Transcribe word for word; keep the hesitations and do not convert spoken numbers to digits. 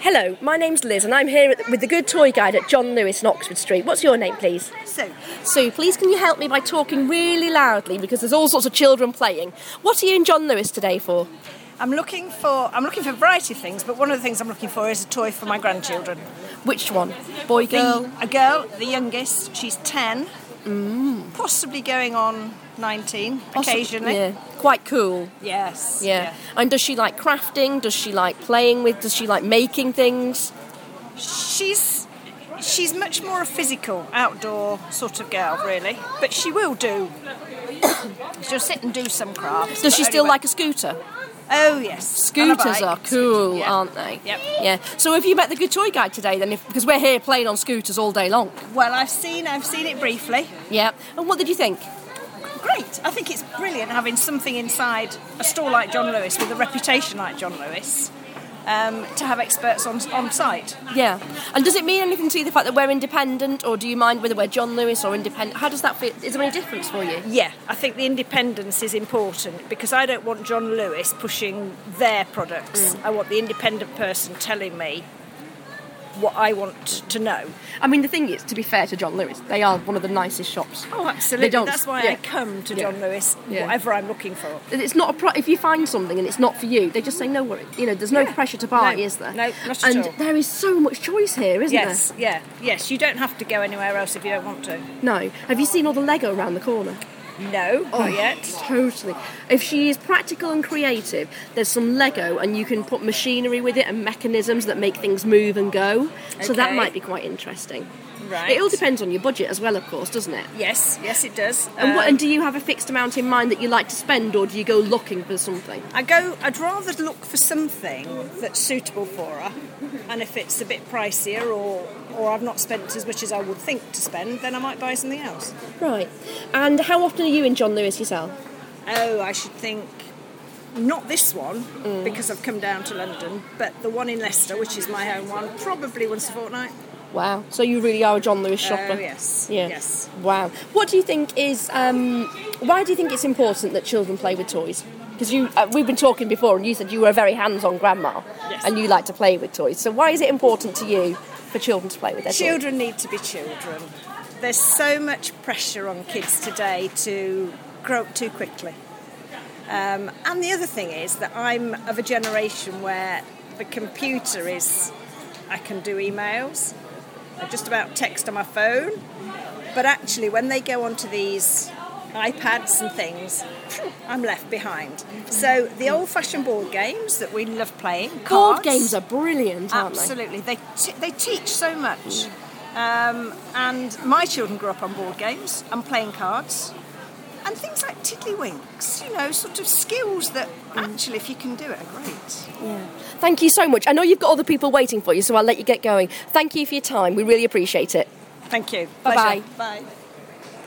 Hello, my name's Liz and I'm here with the Good Toy Guide at John Lewis in Oxford Street. What's your name, please? Sue. Sue, please can you help me by talking really loudly because there's all sorts of children playing. What are you in John Lewis today for? I'm looking for I'm looking for a variety of things, but one of the things I'm looking for is a toy for my grandchildren. Which one? Boy, girl? The, a girl, the youngest. She's ten, Mm. possibly going on nineteen, Possi- occasionally. Yeah, quite cool. Yes. Yeah. yeah. And does she like crafting? Does she like playing with? Does she like making things? She's she's much more a physical, outdoor sort of girl, really. But she will do. She'll sit and do some crafts. Does she but still anyway. like a scooter? Oh yes. Scooters And a bike. are cool, Yeah. aren't they? Yep. Yeah. So have you met the Good Toy Guide today then? If, because we're here playing on scooters all day long. Well, I've seen I've seen it briefly. Yeah. And what did you think? Great. I think it's brilliant having something inside a store like John Lewis with a reputation like John Lewis um, to have experts on on site. Yeah. And does it mean anything to you, the fact that we're independent, or do you mind whether we're John Lewis or independent? How does that fit? Is there any difference for you? Yeah, I think the independence is important because I don't want John Lewis pushing their products. Mm. I want the independent person telling me what I want to know. I mean, the thing is, to be fair to John Lewis, they are one of the nicest shops. Oh, absolutely. They don't- That's why yeah. I come to Yeah. John Lewis, Yeah. whatever I'm looking for. It's not a pro- if you find something and it's not for you, they just say no worry. You know, there's no Yeah. pressure to buy, No. is there? No, not at and all. there is so much choice here, isn't Yes, yeah, yes. You don't have to go anywhere else if you don't want to. there? No. Have you seen all the Lego around the corner? No, Oh, not yet. Totally. If she is practical and creative, there's some Lego and you can put machinery with it and mechanisms that make things move and go. So that Okay. might be quite interesting. Right. It all depends on your budget as well, of course, doesn't it? Yes, yes, it does. And, what, Um, and do you have a fixed amount in mind that you like to spend, or do you go looking for something? I go. I'd rather look for something that's suitable for her, and if it's a bit pricier or or I've not spent as much as I would think to spend, then I might buy something else. Right. And how often are you in John Lewis yourself? Oh, I should think not this one Mm. because I've come down to London, but the one in Leicester, which is my home one, probably once a fortnight. Wow. So you really are a John Lewis shopper? Oh yes, Yeah. yes. Wow. What do you think is? Um, why do you think it's important that children play with toys? Because you, uh, we've been talking before, and you said you were a very hands-on grandma, Yes. and you like to play with toys. So why is it important to you for children to play with their toys? Children need to be children. There's so much pressure on kids today to grow up too quickly. Um, and the other thing is that I'm of a generation where the computer is, I can do emails, I just about text on my phone, but actually when they go onto these iPads and things, I'm left behind. So the old-fashioned board games that we love playing, Board cards, games are brilliant, aren't absolutely. They t- they teach so much. Um, and my children grew up on board games and playing cards and things like tiddlywinks, you know, sort of skills that actually, if you can do it, are great. they? Yeah. Thank you so much. I know you've got other people waiting for you, so I'll let you get going. Thank you for your time. We really appreciate it. Thank you. Bye-bye. Pleasure. Bye.